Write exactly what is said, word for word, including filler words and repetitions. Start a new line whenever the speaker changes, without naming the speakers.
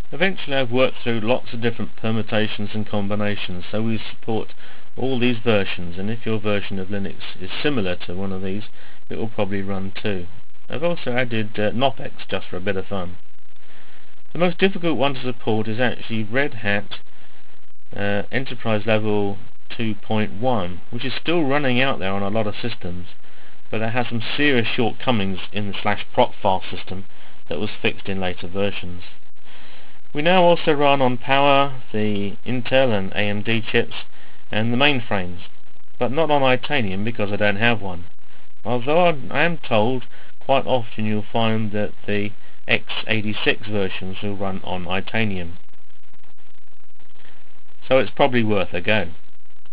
Eventually I've worked through lots of different permutations and combinations, so we support all these versions, and if your version of Linux is similar to one of these, it will probably run too. I've also added uh, Knopex just for a bit of fun. The most difficult one to support is actually Red Hat uh, Enterprise Level two point one, which is still running out there on a lot of systems, but it has some serious shortcomings in the slash proc file system that was fixed in later versions. We now also run on Power, the Intel and A M D chips, and the mainframes, but not on Itanium because I don't have one. Although I am told quite often you'll find that the x eighty-six versions will run on Itanium. So it's probably worth a go.